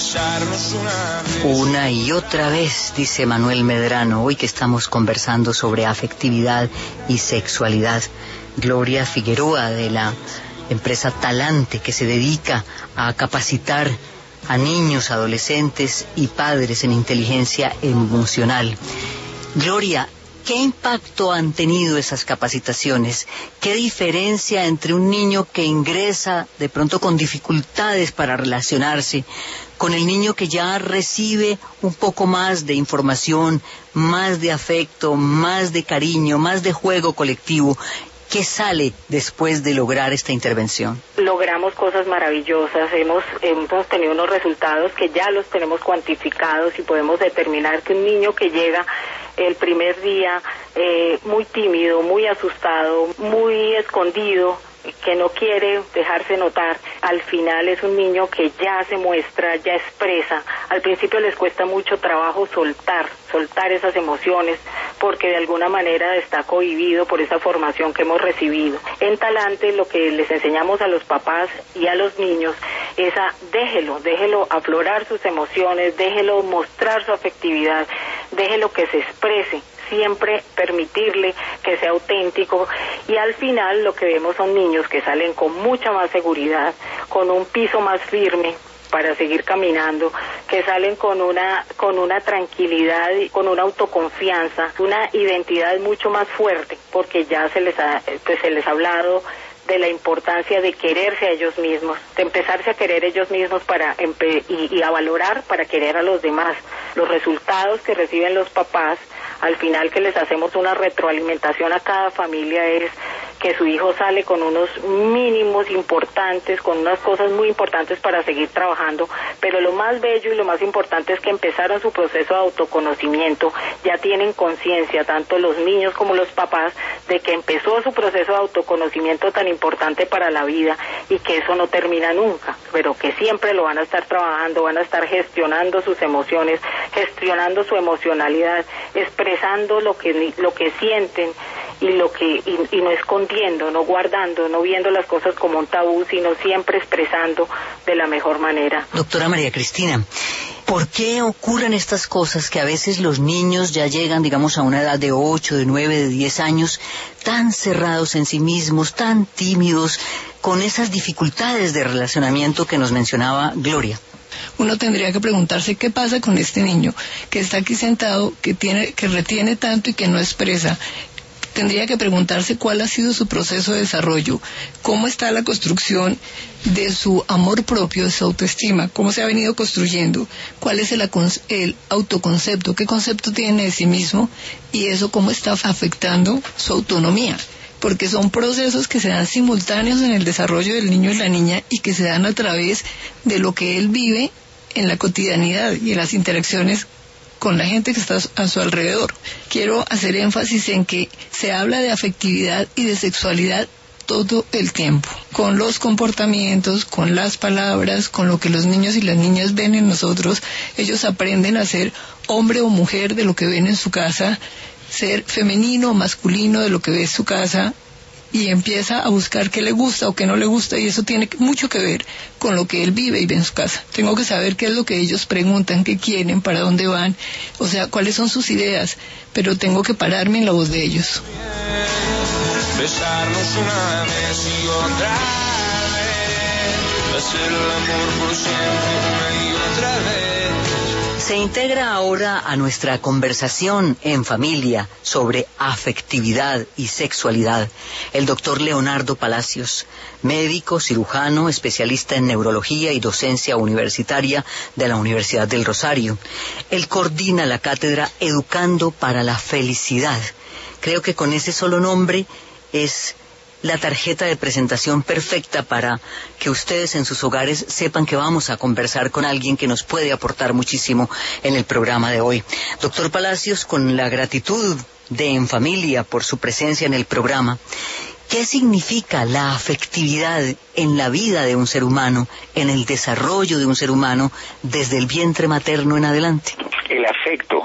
Una y otra vez, dice Manuel Medrano, hoy que estamos conversando sobre afectividad y sexualidad. Gloria Figueroa, de la empresa Talante, que se dedica a capacitar a niños, adolescentes y padres en inteligencia emocional. Gloria, ¿qué impacto han tenido esas capacitaciones? ¿Qué diferencia entre un niño que ingresa de pronto con dificultades para relacionarse con el niño que ya recibe un poco más de información, más de afecto, más de cariño, más de juego colectivo? ¿Qué sale después de lograr esta intervención? Logramos cosas maravillosas, hemos tenido unos resultados que ya los tenemos cuantificados y podemos determinar que un niño que llega el primer día muy tímido, muy asustado, muy escondido, que no quiere dejarse notar, al final es un niño que ya se muestra, ya expresa. Al principio les cuesta mucho trabajo soltar esas emociones, porque de alguna manera está cohibido por esa formación que hemos recibido. En Talante lo que les enseñamos a los papás y a los niños es a déjelo aflorar sus emociones, déjelo mostrar su afectividad, déjelo que se exprese, siempre permitirle que sea auténtico, y al final lo que vemos son niños que salen con mucha más seguridad, con un piso más firme para seguir caminando, que salen con una tranquilidad y con una autoconfianza, una identidad mucho más fuerte, porque ya se les ha hablado de la importancia de quererse a ellos mismos, de empezarse a querer ellos mismos y a valorar para querer a los demás. Los resultados que reciben los papás, al final que les hacemos una retroalimentación a cada familia, es que su hijo sale con unos mínimos importantes, con unas cosas muy importantes para seguir trabajando, pero lo más bello y lo más importante es que empezaron su proceso de autoconocimiento, ya tienen conciencia, tanto los niños como los papás, de que empezó su proceso de autoconocimiento tan importante para la vida, y que eso no termina nunca, pero que siempre lo van a estar trabajando, van a estar gestionando sus emociones, gestionando su emocionalidad, expresando lo que sienten y no escondiendo, no guardando, no viendo las cosas como un tabú, sino siempre expresando de la mejor manera. Doctora María Cristina, ¿por qué ocurren estas cosas que a veces los niños ya llegan, digamos, a una edad de 8, de 9, de 10 años, tan cerrados en sí mismos, tan tímidos, con esas dificultades de relacionamiento que nos mencionaba Gloria? Uno tendría que preguntarse qué pasa con este niño que está aquí sentado, que retiene tanto y que no expresa. Tendría que preguntarse cuál ha sido su proceso de desarrollo, cómo está la construcción de su amor propio, de su autoestima, cómo se ha venido construyendo, cuál es el autoconcepto, qué concepto tiene de sí mismo, y eso cómo está afectando su autonomía. Porque son procesos que se dan simultáneos en el desarrollo del niño y la niña, y que se dan a través de lo que él vive en la cotidianidad y en las interacciones con la gente que está a su alrededor. Quiero hacer énfasis en que se habla de afectividad y de sexualidad todo el tiempo, con los comportamientos, con las palabras, con lo que los niños y las niñas ven en nosotros. Ellos aprenden a ser hombre o mujer de lo que ven en su casa, ser femenino o masculino de lo que ve en su casa, y empieza a buscar qué le gusta o qué no le gusta, y eso tiene mucho que ver con lo que él vive y ve en su casa. Tengo que saber qué es lo que ellos preguntan, qué quieren, para dónde van, o sea, cuáles son sus ideas, pero tengo que pararme en la voz de ellos. Besarnos una vez y otra vez, hacer el amor por siempre una y otra vez. Se integra ahora a nuestra conversación en familia sobre afectividad y sexualidad el doctor Leonardo Palacios, médico, cirujano, especialista en neurología y docencia universitaria de la Universidad del Rosario. Él coordina la cátedra Educando para la Felicidad. Creo que con ese solo nombre es la tarjeta de presentación perfecta para que ustedes en sus hogares sepan que vamos a conversar con alguien que nos puede aportar muchísimo en el programa de hoy. Doctor Palacios, con la gratitud de En Familia por su presencia en el programa, ¿qué significa la afectividad en la vida de un ser humano, en el desarrollo de un ser humano, desde el vientre materno en adelante? El afecto, nuestra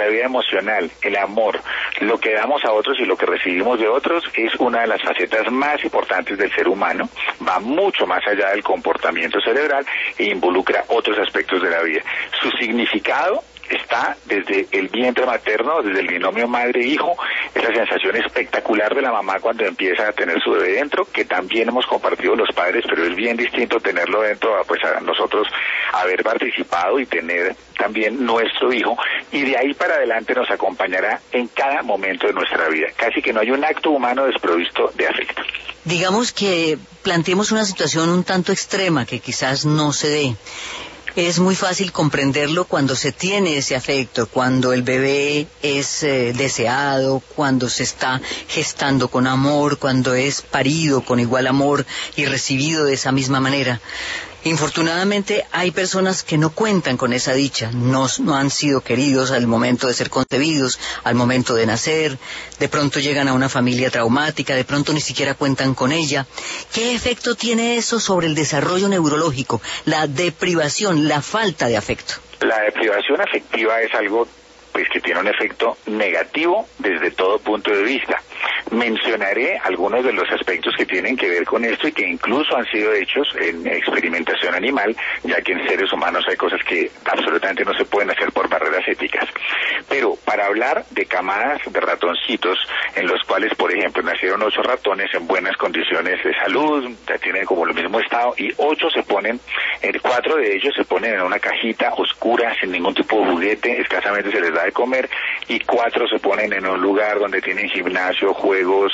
vida emocional, el amor, lo que damos a otros y lo que recibimos de otros es una de las facetas más importantes del ser humano, va mucho más allá del comportamiento cerebral e involucra otros aspectos de la vida. Su significado está desde el vientre materno, desde el binomio madre-hijo, esa sensación espectacular de la mamá cuando empieza a tener su bebé dentro, que también hemos compartido los padres, pero es bien distinto tenerlo dentro pues a nosotros haber participado y tener también nuestro hijo, y de ahí para adelante nos acompañará en cada momento de nuestra vida. Casi que no hay un acto humano desprovisto de afecto. Digamos que planteemos una situación un tanto extrema que quizás no se dé. Es muy fácil comprenderlo cuando se tiene ese afecto, cuando el bebé es deseado, cuando se está gestando con amor, cuando es parido con igual amor y recibido de esa misma manera. Infortunadamente hay personas que no cuentan con esa dicha, no han sido queridos al momento de ser concebidos, al momento de nacer, de pronto llegan a una familia traumática, de pronto ni siquiera cuentan con ella. ¿Qué efecto tiene eso sobre el desarrollo neurológico, la deprivación, la falta de afecto? La deprivación afectiva es algo pues que tiene un efecto negativo desde todo punto de vista. Mencionaré algunos de los aspectos que tienen que ver con esto y que incluso han sido hechos en experimentación animal, ya que en seres humanos hay cosas que absolutamente no se pueden hacer por barreras éticas. Pero para hablar de camadas de ratoncitos, en los cuales, por ejemplo, nacieron 8 ratones en buenas condiciones de salud, ya tienen como el mismo estado, y 4 de ellos se ponen en una cajita oscura, sin ningún tipo de juguete, escasamente se les da de comer, y 4 se ponen en un lugar donde tienen gimnasio, juegos,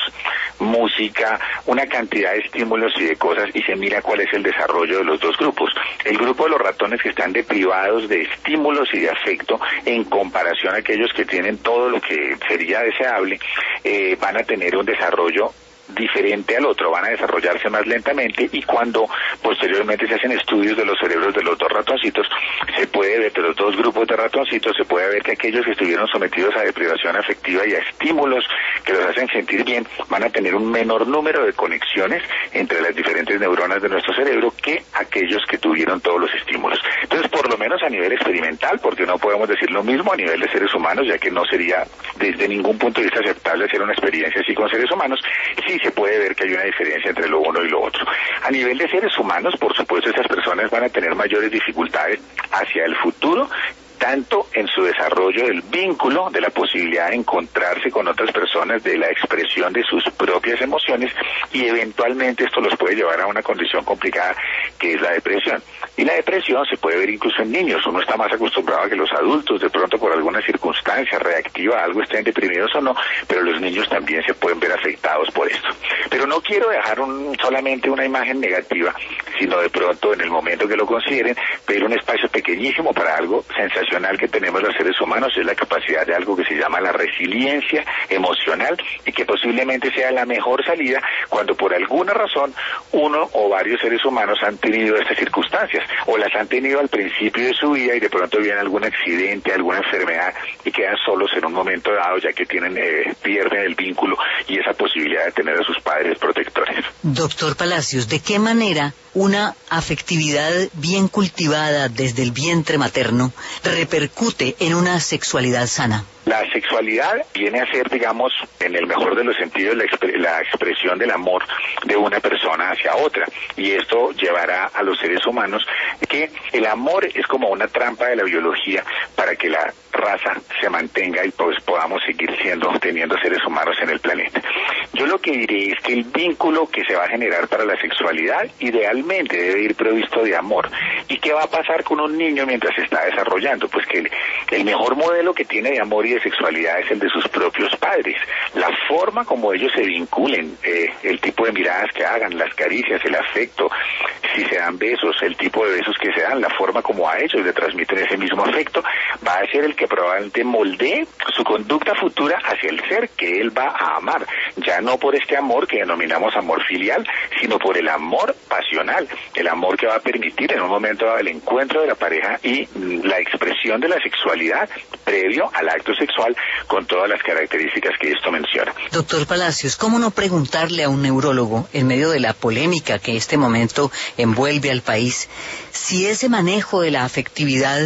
música, una cantidad de estímulos y de cosas, y se mira cuál es el desarrollo de los dos grupos. El grupo de los ratones que están deprivados de estímulos y de afecto, en comparación a aquellos que tienen todo lo que sería deseable, van a tener un desarrollo diferente al otro, van a desarrollarse más lentamente, y cuando posteriormente se hacen estudios de los cerebros de los dos ratoncitos, se puede ver, de los dos grupos de ratoncitos, se puede ver que aquellos que estuvieron sometidos a deprivación afectiva y a estímulos que los hacen sentir bien, van a tener un menor número de conexiones entre las diferentes neuronas de nuestro cerebro que aquellos que tuvieron todos los estímulos. Entonces, por lo menos a nivel experimental, porque no podemos decir lo mismo a nivel de seres humanos, ya que no sería desde ningún punto de vista aceptable hacer una experiencia así con seres humanos, sí se puede ver que hay una diferencia entre lo uno y lo otro. A nivel de seres humanos, por supuesto, esas personas van a tener mayores dificultades hacia el futuro, tanto en su desarrollo del vínculo, de la posibilidad de encontrarse con otras personas, de la expresión de sus propias emociones, y eventualmente esto los puede llevar a una condición complicada que es la depresión. Y la depresión se puede ver incluso en niños. Uno está más acostumbrado a que los adultos, de pronto por alguna circunstancia reactiva a algo, estén deprimidos o no, pero los niños también se pueden ver afectados por esto. Pero no quiero dejar solamente una imagen negativa, sino de pronto, en el momento que lo consideren, pedir un espacio pequeñísimo para algo sensacional que tenemos los seres humanos, es la capacidad de algo que se llama la resiliencia emocional, y que posiblemente sea la mejor salida cuando por alguna razón uno o varios seres humanos han tenido estas circunstancias, o las han tenido al principio de su vida y de pronto viene algún accidente, alguna enfermedad, y quedan solos en un momento dado, ya que pierden el vínculo y esa posibilidad de tener a sus padres protectores. Doctor Palacios, ¿de qué manera una afectividad bien cultivada desde el vientre materno repercute en una sexualidad sana? La sexualidad viene a ser, digamos, en el mejor de los sentidos, la expresión del amor de una persona hacia otra, y esto llevará a los seres humanos que el amor es como una trampa de la biología para que la raza se mantenga y pues podamos seguir teniendo seres humanos en el planeta. Yo lo que diré es que el vínculo que se va a generar para la sexualidad idealmente debe ir provisto de amor. ¿Y qué va a pasar con un niño mientras se está desarrollando? Pues que el mejor modelo que tiene de amor y de sexualidad es el de sus propios padres. La forma como ellos se vinculen, el tipo de miradas que hagan, las caricias, el afecto, si se dan besos, el tipo de besos que se dan, la forma como a ellos le transmiten ese mismo afecto, va a ser el que probablemente moldee su conducta futura hacia el ser que él va a amar, ya no por este amor que denominamos amor filial, sino por el amor pasional, el amor que va a permitir en un momento dado el encuentro de la pareja y la expresión de la sexualidad previo al acto sexual con todas las características que esto menciona. Doctor Palacios, ¿cómo no preguntarle a un neurólogo, en medio de la polémica que este momento envuelve al país, si ese manejo de la afectividad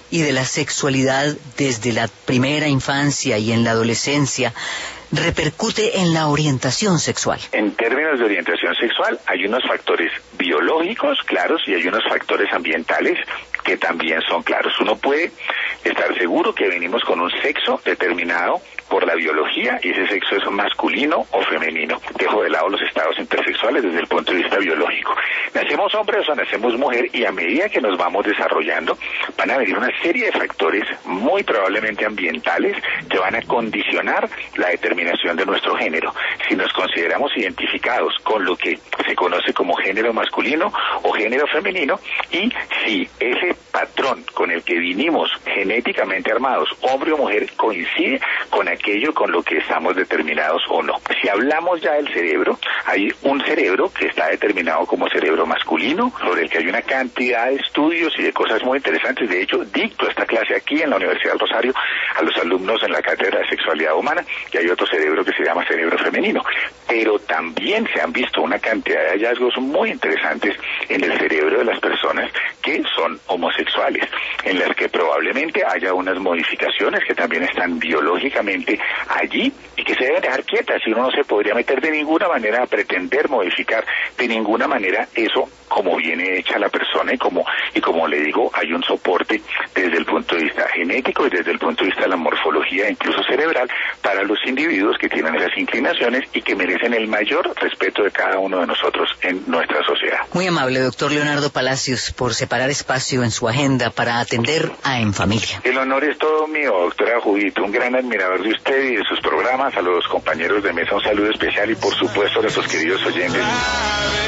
y de la sexualidad desde la primera infancia y en la adolescencia repercute en la orientación sexual? En términos de orientación sexual, hay unos factores biológicos claros y hay unos factores ambientales que también son claros. Uno puede estar seguro que venimos con un sexo determinado por la biología y ese sexo es masculino o femenino. Dejo de lado los estados intersexuales desde el punto de vista biológico. Nacemos hombres o nacemos mujer y a medida que nos vamos desarrollando van a venir una serie de factores muy probablemente ambientales que van a condicionar la determinación de nuestro género. Si nos consideramos identificados con lo que se conoce como género masculino o género femenino y si ese patrón con el que vinimos genéticamente armados, hombre o mujer, coincide con aquello con lo que estamos determinados o no. Si hablamos ya del cerebro, hay un cerebro que está determinado como cerebro masculino, sobre el que hay una cantidad de estudios y de cosas muy interesantes. De hecho, dicto esta clase aquí en la Universidad del Rosario a los alumnos en la cátedra de sexualidad humana, y hay otro cerebro que se llama cerebro femenino. Pero también se han visto una cantidad de hallazgos muy interesantes en el cerebro de las personas que son homosexuales, en las que probablemente haya unas modificaciones que también están biológicamente allí y que se deben dejar quietas, y uno no se podría meter de ninguna manera a pretender modificar de ninguna manera eso como viene hecha la persona y como le digo, hay un soporte desde el punto de vista genético y desde el punto de vista de la morfología, incluso cerebral, para los individuos que tienen esas inclinaciones y que merecen el mayor respeto de cada uno de nosotros en nuestra sociedad. Muy amable, doctor Leonardo Palacios, por separar espacio en su agenda para atender a En Familia. El honor es todo mío, doctora Judith, un gran admirador de usted y de sus programas. A los compañeros de mesa un saludo especial y por supuesto a nuestros queridos oyentes.